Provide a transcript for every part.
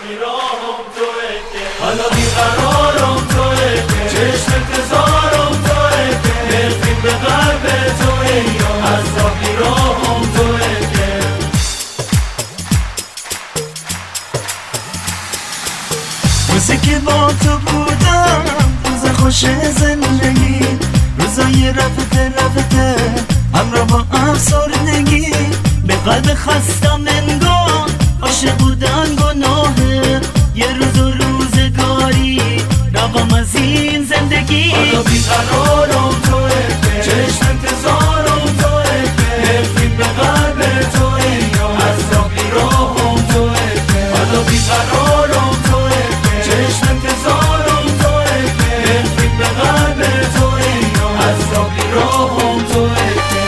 بیراهم توه که حالا بیقرارم توه که چشم انتظارم توه که نرفیم به قلب توه یا از راه بیراهم توه که روزی که با تو بودم روز خوش زندگی، روزای رفته همراه با افسردگی، به قلب خستم انگار عاشق بودن گناهه، یه روز و روزگاری رقم از این زندگی. حالا بیقرارم توه که چشم انتظارم توه که نرفیم به قلب توه یا از راه بیراهم توه که حالا بیقرارم توه که چشم انتظارم توه که نرفیم به قلب توه یا از راه بیراهم توه که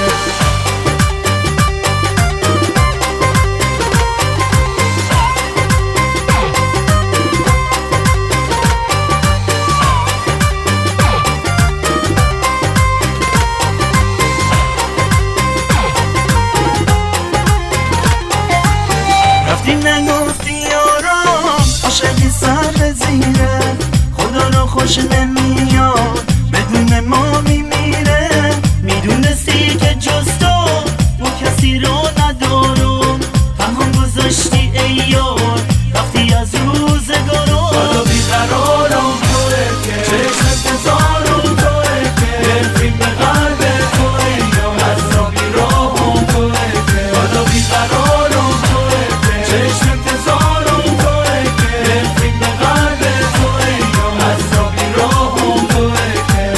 نگفتی یارم عاشقی سر به زیره، خدا رو خوش نمیاد بدون ما میمیره، میدونستی که جز تو کسی رو ندارم، تنها گذاشتی ای یار وقتی از روزگارم. حالا بیقرارم توه که چشم انتظارم توه که نرفیم به قلب توه یا از راه بیراهم توه که حالا بیقرارم توه که چشم انتظارم توه که نرفیم به قلب توه یا از راه بیراهم توه که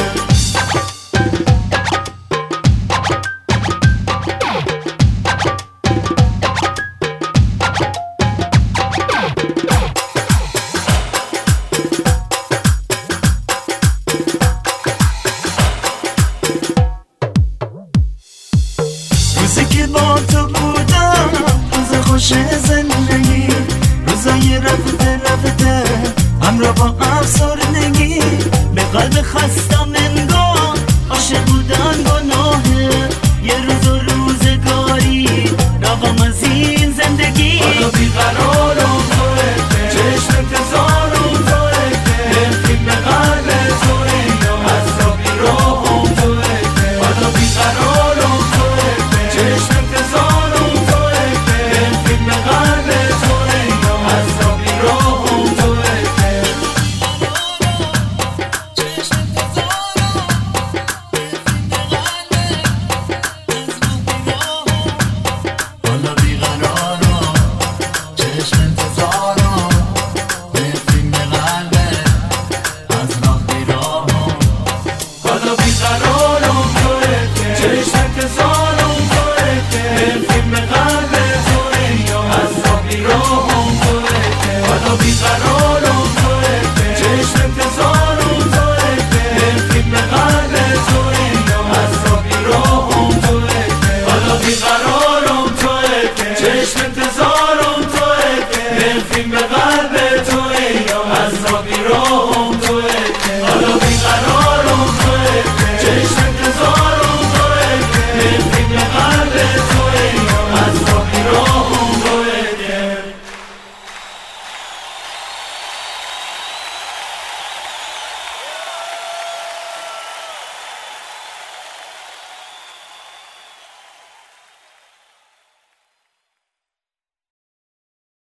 روزی که با تو بودم روز خوش زندگی، روزای رفته همراه با افسردگی، به قلب خسته